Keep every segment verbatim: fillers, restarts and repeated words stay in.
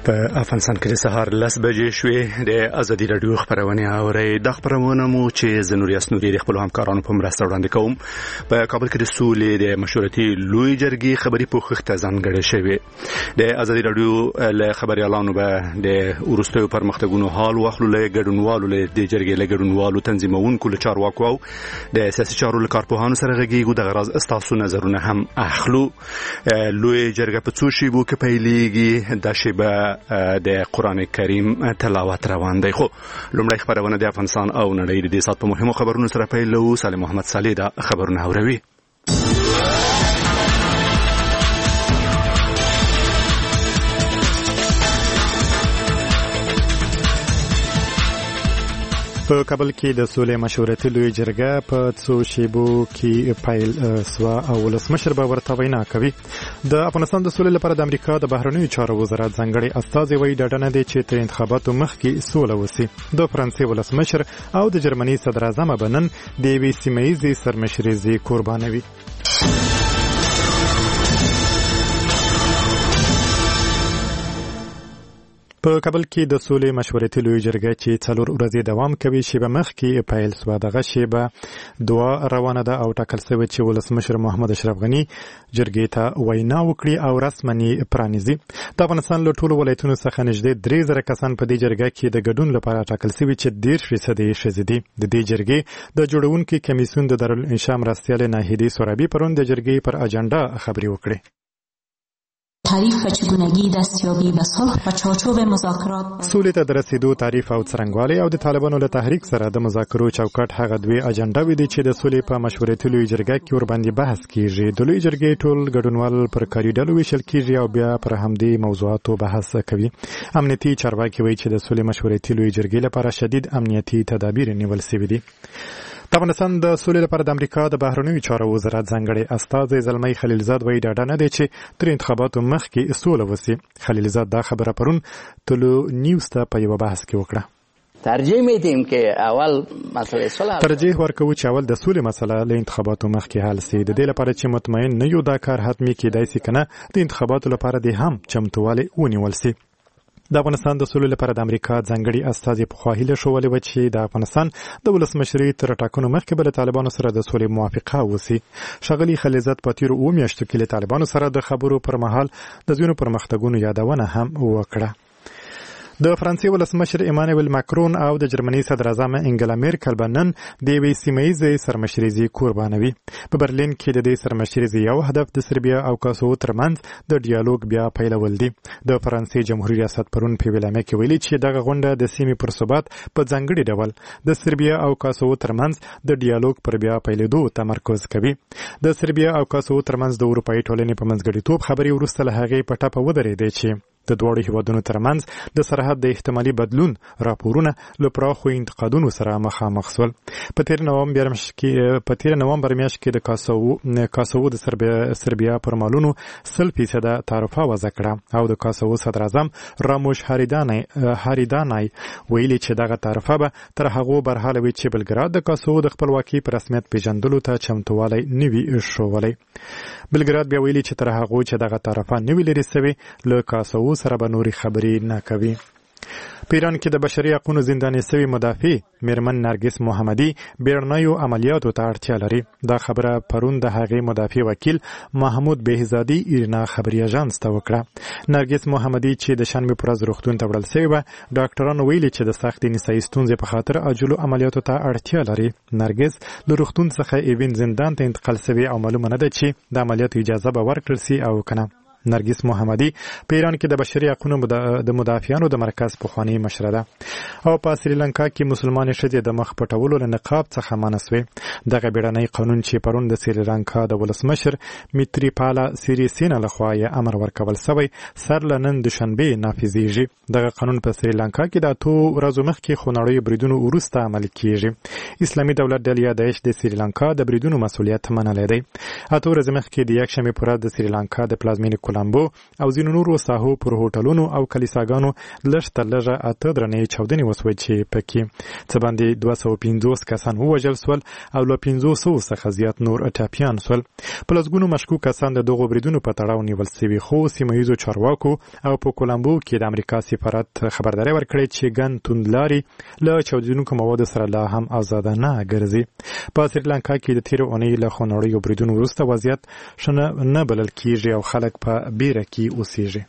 په افغانستان کې د سهار لس بجې شوې. د ازادي راډیو خبرونه اورئ. د خبرونه مو چې زه نور یاس نوري د خپل همکارانو په مرسته وړاندې کوم. په کابل کې د سولې د مشورتي لوی جرګې خبري پوښښت ځانګړې شوې. د ازادي راډیو له خبريالانو به د ورستیو پرمختګونو حال واخلو، له ګډونوالو له د جرګې له ګډونوالو تنظیمونکو له چارواکو او د سیاسي چارو له کارپوهانو سره غږیږو. د غرض استاسو نظرونه هم اخلو. لوی جرګه په څو شیبو کې پیلېږي. د شیبه د قرآن کریم تلاوت روان دی. خو لومړی خبرونه د افغانستان او نړۍ د سات په مهمو خبرونو سره پیلو. سالم محمد صالح دا خبرونه اوروي. په کابل کې د سولې مشورتي لوی جرګه په څو شیبو کې پیل سوا او ولسمشر به ورته وینا کوي. د افغانستان د سولې لپاره د امریکا د بهرنیو چارو وزارت ځانګړي استازي وایي ډاډه نه دي چې تر انتخاباتو مخکې سوله وسي. د فرانسې ولسمشر او د جرمني صدر اعظم به نن د یوې سیمه ییزې سرمشریزې قربانوي. په کابل کې د سولې مشورتي لوی جرګه چې څلور ورځې دوام کوي شیبه مخکې پیل سوه. دغه شیبه دعا روانه ده او ټاکل شوی چې ولسمشر محمد اشرف غني جرګې ته وینا وکړي او رسماً پرانیزي. د افغانستان له ټولو ولایتونو څخه نږدې درې زره کسان په دې جرګه کې د ګډون لپاره ټاکل شوي چې دېرش فیصد یې ښځې دي. د دې جرګې د جوړونکي کمیسیون د دارالانشا مرستیالې ناهیدې سورابي پرون د جرګې پر اجنډا خبرې وکړې. تعریف و چگونگی دستیابی به صلح و چارچوب مذاکرات سولې ته د رسیدو تعریف او څرنګوالی او د طالبانو له تحریک سره د مذاکرو چوکاټ هغه دوی اجنډاوې دي چې د سولې په مشورتي لوی جرګه کې ورباندې بحث کیږي. د لوی جرګې ټول ګډونوال پر کاري ډلو ویشل کیږي او بیا پر همدې موضوعاتو بحث کوي. امنیتي چارواکي وایي چې د سولې مشورتي لوی جرګې لپاره شدید امنیتي تدابیر نیول شوي دي. د افغانستان د سولې لپاره د امریکا د بهرنیو چارو وزارت ځانګړی استازی زلمی خلیلزاد وایي ډاډه نه دی چې تر انتخاباتو مخکې سوله وسي. خلیلزاد دا خبره پرون تلو نیوز ته په یوه بحث کې وکړه. ترجیح میدیم که اول مسئله صلح ترجیح ورکوو چې اول د سولې مسله له انتخاباتو مخکې حل سي. د دې لپاره چې مطمئن نه یو دا کار حتمي کېدای سي کنه د انتخاباتو لپاره د هم چمتووالی ونیول سي. د افغانستان د سولې لپاره د امریکا ځانګړي استازي پخوا هیله ښولې وه چې د افغانستان د ولسمشرۍ تر ټاکنو مخکې به له طالبانو سره د سولې موافقه وسي. ښاغلي خلیلزاد په تېرو اوو میاشتو کې له طالبانو سره د خبرو پر مهال د ځینو پرمختګونو یادونه هم وکړه. د فرانسې ولسمشر ایمانوئل ماکرون او د جرمني صدر اعظم انګلا میرکل به نن د یوې سیمه ییزې سرمشریزې قربانوي. په برلین کې د دې سرمشریزې یو هدف د سربیا او کاسوو ترمنځ د ډیالوګ بیا پیلول دي. د فرانسې جمهوریت ریاست پرون په ویلامه کې ویلي چې دغه غونډه د سیمې پر ثبات په ځانګړي ډول د سربیا او کاسوو ترمنځ د ډیالوګ پر بیا پیلېدو تمرکز کوي. د سربیا او کاسوو ترمنځ د اروپایي ټولنې په منځګړیتوب خبرې وروسته له هغې په ټپه ودرېدې چې د دواړو هیوادونو ترمنځ د سرحد د احتمالي بدلون راپورونه له پراخو انتقادونو سره مخامخ شول. په تیر نوامبر میاشت کې په تیر نوامبر میاشت کې د کاسوو کاسوو د سربیا سربیا پر مالونو سل فیصده تعرفه وضع کړه او د کاسوو صدر اعظم راموش هاریدانای هاریدانای ویلي چې دغه تعرفه به تر هغو برحاله وي چې بلګراد د کاسوو د خپلواکۍ په رسمیت پیژندلو ته چمتووالی نه وي ښوولی. بلګراد بیا ویلي چې تر هغو چې دغه تعرفه نه وي لرې سوې له کاسوو سره به نورې خبرې نه کوي. په ایران کې د بشري حقونو زنداني شوي مدافع میرمن نرګس محمدي بیړنیو عملیاتو ته اړتیا لري. دا خبره پرون د هغې مدافع وکیل محمود بهزادي ایرنا خبري اژانس ته وکړه. نرګس محمدي چې د شنبې په ورځ روغتون ته وړل شوې وه، ډاکټرانو ویلي چې د سختې نسایي ستونزې په خاطر عاجلو عملیاتو ته اړتیا لري. نرګس له روغتون څخه ایوین زندان ته انتقال شوې او معلومه نه ده چې د عملیاتو اجازه به ورکړل سي او کنه. نرګس محمدي په ایران کې د بشري حقونو د مدافعانو د مرکز پخوانۍ مشره ده او په سریلانکا کې مسلمانې ښځې د مخ پټولو له نقاب څخه منع شوې. دغه بیړنی قانون چې پرون د سریلانکا د ولسمشر میتریپالا سیریسینا لخوا یې امر ورکول شوی سر له نن دوشنبې نافذیږي. دغه قانون په سریلانکا کې د اتو ورځو مخکې خونړیو بریدونو وروسته عملي کیږي. اسلامي دولت ډلې داعش د سریلانکا د بریدونو مسؤلیت منلی دی. اتو ورځې مخکې د یکشنبې په ورځ د سریلانکا د پلازمینې کولمبو او ځینو نورو ساحو پر هوټلونو او کلیساګانو لږ تر لږه اته درنې چاودنې وسوې چې پکې څه باندې دوه سوه پنځوس کسان ووژل سول او له پنځوسو څخه زیات نور ټپیان سول. په لسګونو مشکوک کسان د دغو بریدونو په تړاو نیول سوي، خو سیمه ییزو چارواکو او په کولمبو کې د امریکا سفارت خبرداری ورکړې چې ګن توندلاري له چاودونکو موادو سره لا هم آزاده نه ګرځي. په سریلانکا کې د تیرو اونۍ له خونړیو بریدونو وروسته وضعیت ښه نه بلل کېږي او خلک په بیره کې اوسېږي.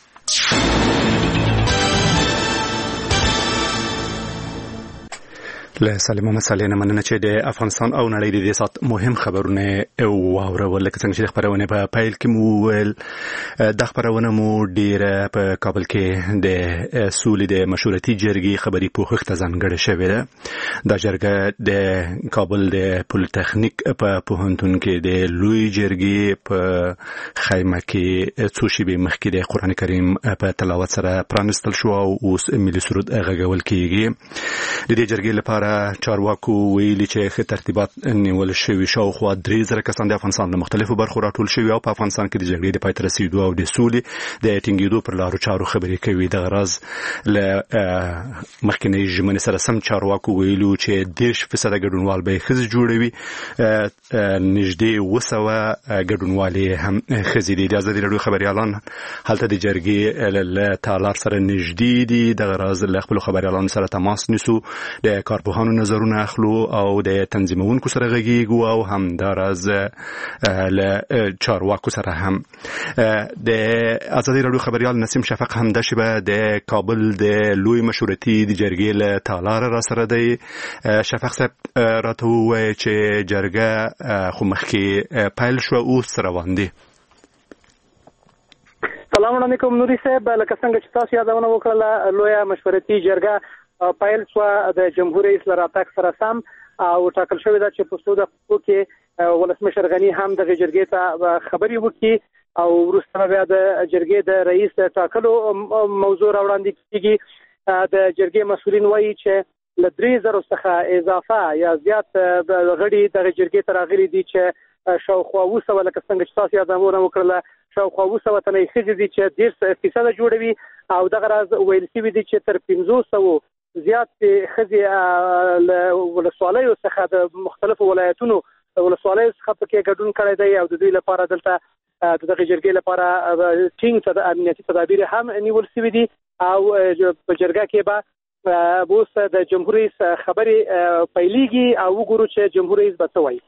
له سالمه مسالې نه مننه چې د افغانستان او نړۍ د دې سات مهم خبرونه واورول. لکه څنګه چې خبرونه په پایل کې مو ویل، د خبرونه مو ډیره په کابل کې د سولې د مشورتي جرګې خبري پوښښ ته ځانګړې شوې ده. دا جرګه د کابل د پولیټیکنیک په پوهنتون کې د لوی جرګې په خیمه کې څو شېبې مخکې د قرآن کریم په تلاوت سره پرانستل شو او اوس ملي سرود غږول کېږي. د دې جرګې لپاره چارواکو ویلي چې ښه ترتیبات نیول شوي، شاوخوا درې زره کسان د افغانستان له مختلفو برخو راټول شوي او په افغانستان کې د جګړې د پای ته رسېدو او د سولې د ټینګېدو پر لارو چارو خبرې کوي. دغه راز له مخکینۍ ژمنې سره سم چارواکو ویلو چې دېرش فیصده ګډونوال به یې ښځې جوړوي. نږدې اوه سوه ګډونوال یې هم ښځې دي. د ازادي راډیو خبریالان هلته د جرګې له تالار سره نږدې دي. دغه راز له خپلو خبریالانو سره تماس نیسو، د کارپوهانو نظرونه اخلو او د تنظیمونکو سره غږیږو او هم دراز له چارواکو سره هم. د ازادي راډیو خبریال نسیم شفق هم د شبه د کابل د لوی مشورتي د جرګې له تالار را سره دی. شفق صاحب راته ووایي چې جرګه خو مخکې پیل شوه، اوس روان دي. سلام علیکم نوري صاحب. لکه څنګه چې تاسو یادونه وکړه، لویه مشورتي جرګه پایل شو د جمهور رئیس لراتک سره سم او ټاکل شوی دا چې په څو دقیقو کې ولسمشر غنی هم د جرګې ته خبري وکړي او وروسته بیا د جرګې د رئیس ټاکلو موضوع راوړاندې کیږي. د جرګې مسؤلین وایي چې له درې زرو څخه اضافه یا زیات غړي د جرګې ته راغلي دي چې شاوخوا اوه سوه، لکه څنګه چې تاسو یادونه وکړله، شاوخوا اوه سوه تنه ښځې دي چې دېرش فیصده جوړوي او دغه راز ویل شوي دي چې تر پنځوسو زیات خځې له ولسوالیو څخه د مختلفو ولایتونو ولسوالیو څخه پکې ګډون کړی دی او د دوی لپاره دلته د دغه جرګې لپاره ټینګ امنیتي تدابیر هم نیول شوي دي او په جرګه کې به اوس د جمهور رئیس خبرې پیلېږي او وګورو چې جمهور رئیس به څه وایي.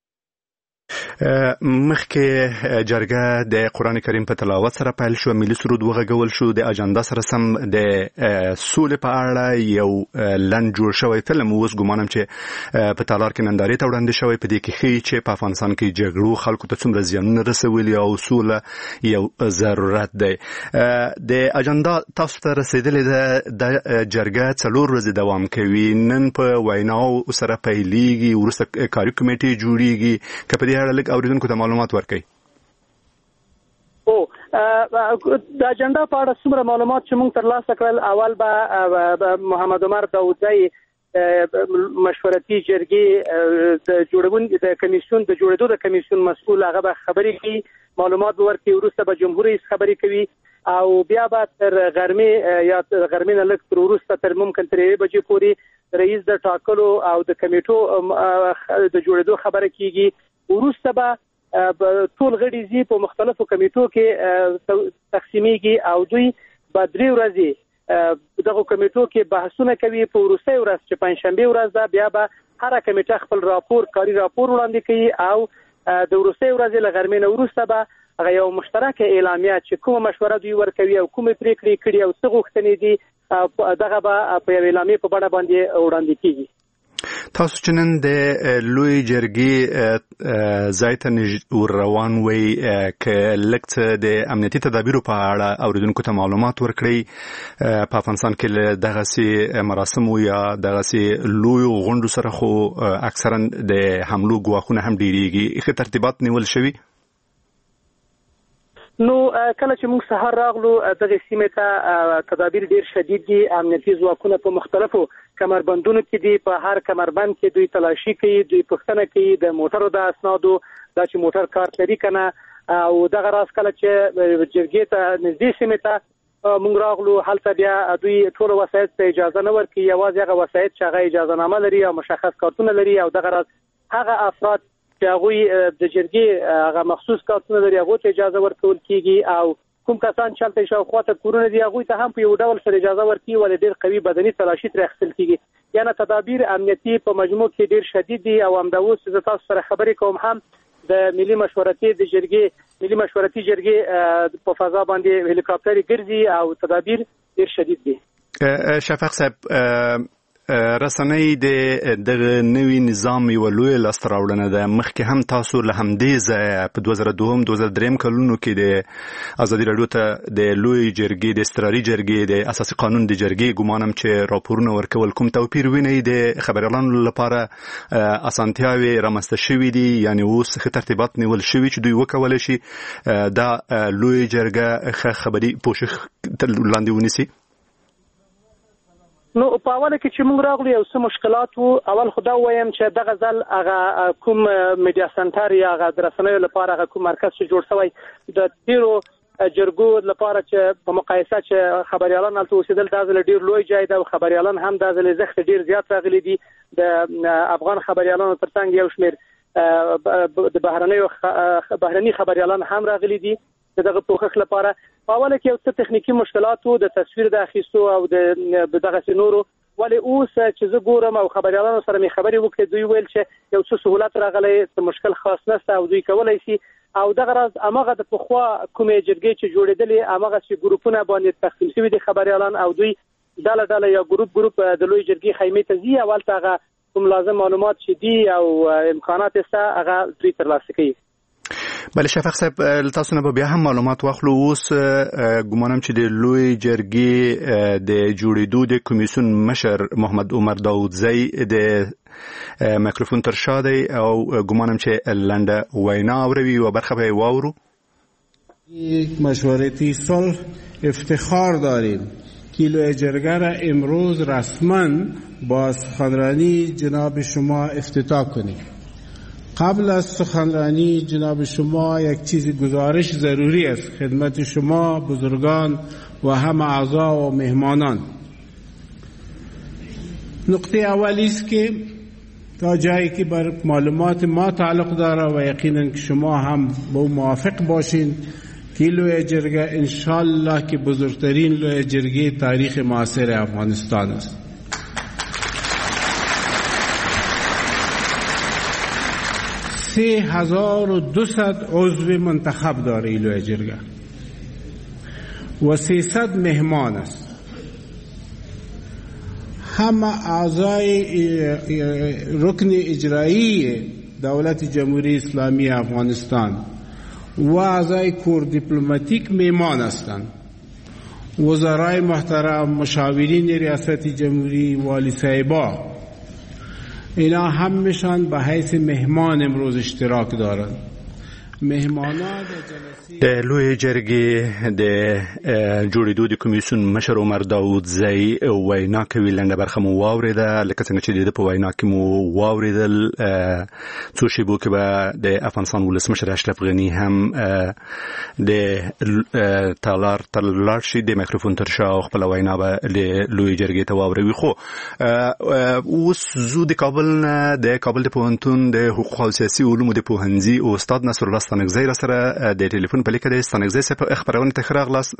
مخکې جرګه د قرآن کریم په تلاوت سره پیل شو، ملي سرود وغږول شو، د اجنډا سره سم د سولې په اړه یو لنډ جوړ شوی فلم اوس ګمانم چې په تالار کې نندارې ته وړاندې شوی. په دې کې ښیي چې په افغانستان کې جګړو خلکو ته څومره زیانونه رسولي او سوله یو ضرورت دی. د اجنډا تاسو ته رسېدلې ده. د جرګه څلور ورځې دوام کوي، نن په ویناو سره پیلېږي، وروسته کاري کمیټې جوړېږي. که په دې اړه لږ اوریدونکو ته معلومات ورکړئ. او د اجنډا په اړه څومره معلومات چې موږ ترلاسه کړل، اول به محمد عمر داودزی مشورتي جرګې د جوړون د کمیسیون د جوړېدو د کمیسیون مسؤل هغه به خبرې کوي، معلومات به ورکړي. وروسته به جمهور رئیس خبرې کوي او بیا به تر غرمې یا غرمې نه لږ تر وروسته تر ممکن تر یوې بجې پورې رئیس د ټاکلو او د کمیټو د جوړېدو خبره کیږي. وروسته به ټول غړي زی په مختلفو کمیټو کې تقسیمیږي او دوی به درې ورځې دغه کمیټو کې بحثونه کوي. په وروستۍ ورځ چې پنځشنبه ورځ ده، بیا به هر کمیټه خپل راپور کاري راپور وړاندې کوي او د وروستۍ ورځې له غرمې نه وروسته به هغه یو مشترک اعلامیه چې کومه مشوره دوی ورکوي او کومه پریکړې کړي او څه غوښتنې دي دغه به په یو اعلامیه په بڼه باندې وړاندې کیږي. تاسو چې نن د لوی جرګې ځای ته روان وئ، که لږ څه د امنیتي تدابیرو په اړه اوریدونکو ته معلومات ورکړئ. په افغانستان کې له دغسې مراسمو یا دغسې لویو غونډو سره خو اکثرا د حملو ګواښونه هم ډېرېږي. ښه ترتیبات نیول شوي؟ نو کله چې موږ سهار راغلو دغه سیمې ته تدابیر ډیر شدید دي. امنیتي ځواکونه په مختلفو کمربندونو کې دي، په هر کمربند کې دوی تلاشي کوي، دوی پوښتنه کوي د موټرو د اسنادو، دا چې موټر کارت لري کنه، او دغه راز کله چې جرګې ته نږدې سیمې ته مونږ راغلو هلته بیا دوی ټول وسایط ته اجازه نه ورکوي، یوازې هغه وسایط چې هغه اجازه نامه لري او مشخص کارتونه لري او دغه راز هغه افراد چې هغوی د جرګې هغه مخصوص کارتونه لري هغو ته اجازه ورکول کیږي او کوم کسان چې هلته شاوخوا ته کورونه دي هغوی ته هم په یو ډول سره اجازه ورکوي ولې ډېر قوي بدني تلاشي ترې اخیستل کیږي. یعنې تدابیر امنیتي په مجموع کې ډېر شدید دي او همدا اوس زه تاسو سره خبرې کوم هم د ملي مشورتي د جرګې ملي مشورتي جرګې په فضا باندې هلیکاپټر ګرځي او تدابیر ډېر شدید دي. شفیق صاحب رسنۍ د دغه نوي نظام یو لوی لاسته راوړنه ده. مخکې هم تاسو له همدې ځایه په دوه زره دوه دوه زره درې کلونو کې د ازادي راډیو ته د لوی جرګې د استقراري جرګې د اساسي قانون د جرګې ګمانم چې راپورونه ورکول کوم توپیر ویني د خبريالانو لپاره اسانتیاوي رامنځته شوې دي، یعنی اوس ښه ترتیبات نیول شوي چې دوی وکولای شي دا لوی جرګه ښه خبري پوښښ لاندې ونیسي؟ نو په اوله کې چې موږ راغلو یو څه مشکلات وو. اول خدا وایم چې دغه ځل هغه کوم میډیا سنټر یا هغه د رسنیو لپاره هغه کوم مرکز چې جوړ شوی د تیرو جرګو لپاره چې په مقایسه چې خبريالان هلته اوسېدل دا ځل ډېر لوی ځای ده او خبريالان هم دا ځل زښت ډېر زیات راغلي دي. د افغان خبريالانو ترڅنګ یو شمېر د بهرنیو بهرني خبريالان هم راغلي دي دغه پوښښ لپاره. په اوله کې یو څه تخنیکی مشکلات وو د تصویر د اخیستو او د دغه سينورو، ولې اوس چې زه ګورم او خبريالانو سره مې خبرې وکړې دوی ویل چې یو څه سہولت راغلی، څه مشکل خاص نشته او دوی کولای شي او دغه راز امغه د پخوا کومې جرګې چې جوړېدلې امغه چې ګروپونه باندې تقسیم شوي دي خبريالان او دوی ډله ډله یا ګروپ ګروپ د لوی جرګې خیمې ته ځي او هلته هغه کوم لازم معلومات چې دي او امکانات شته هغه دوی ترلاسه کوي. بله شفیق صاحب تاسو نه بیا هم معلومات واخلو. اوس ګمانم چې د لوی جرګې د جوړېدو د کمیسیون مشر محمد عمر داودزی د میکروفون تر شا دی او ګمانم چې لنډه وینا اوروي و برخه به واورو. یک مشورتی صلح افتخار داریم که لوی جرگه را امروز رسما با سخنرانی جناب شما افتتاح کنیم. قبل از سخنرانی جناب شما یک چیز گزارش ضروری است خدمت شما بزرگان و هم اعضا و مهمانان. نقطه اولی است که تا جایی که بر معلومات ما تعلق داره و یقینا که شما هم با موافق باشین که لوی جرگه انشالله که بزرگترین لوی جرگه تاریخ معاصر افغانستان است. سه هزار و دوصد عضو منتخب داره لوی جرگه و سیصد مهمان است. همه اعضای رکن اجرایی دولت جمهوری اسلامی افغانستان و اعضای کور دیپلماتیک میمان هستند. وزرای محترم، مشاورین ریاست جمهوری، والی صاحبا، اینا همشان به حیث مهمان امروز اشتراک دارند. مهمانان د لوی جرګې د جوړېدو د کمیسیون مشر عمر داودزی وینا کوي. لنډه برخه مو واورېده، لکه څنګه چې د په وینا کې مو واورېدل څو شیبو کې به د افغانستان ولسمشر اشرف غني هم د تالار ته لاړ شي، د میکروفون تر شا او خپله وینا به د لوی جرګې ته واوروي. خو اوس زو د کابل نه د کابل د پوهنتون د حقوق او سیاسي علومو د پوهنځي استاد نصرالله ستانکزی را سره د ټلیفون په لیکه د ستانکزی صاحب خبرونه ته راغلاست.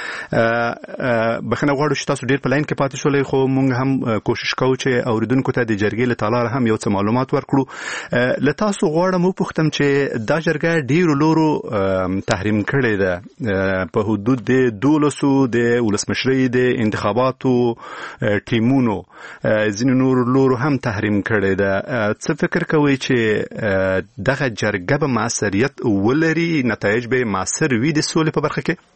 بخنه غواړو چې تاسو ډیر په لاین کې پاتې شولې، خو مونږ هم کوشش کوو چې اوریدونکو ته د جرګې له تالار هم یو څه معلومات ورکړو. له تاسو غواړم وپوښتم چې دا جرګه ډیرو لورو تحریم کړې ده په حدود د دولسو د ولسمشرۍ د انتخاباتو ټیمونو، ځینې نور لورو هم تحریم کړې ده. څه فکر کوئ چې دغه جرګه به موثریت ولري، نتایج به موثر وي د سولې په برخه کې؟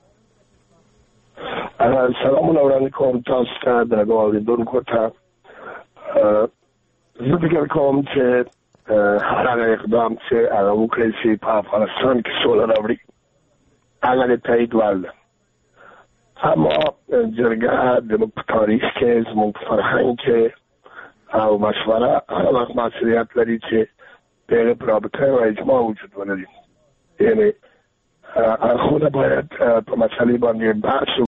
سلامونه وړاندې کوم تاسو ته درنو اورېدونکو ته. زه فکر کوم چې هر هغه اقدام چې هغه وکړی شي په افغانستان کې سوله راوړي هغه د تایید وړ ده. اما جرګه زموږ په تاریخ کې، زموږ په فرهنګ کې او مشوره هغه وخت موثریت لري چې په هغې په رابطه او اجماع وجود ولري. یعنې اخونا باید په مسئله باندې بحث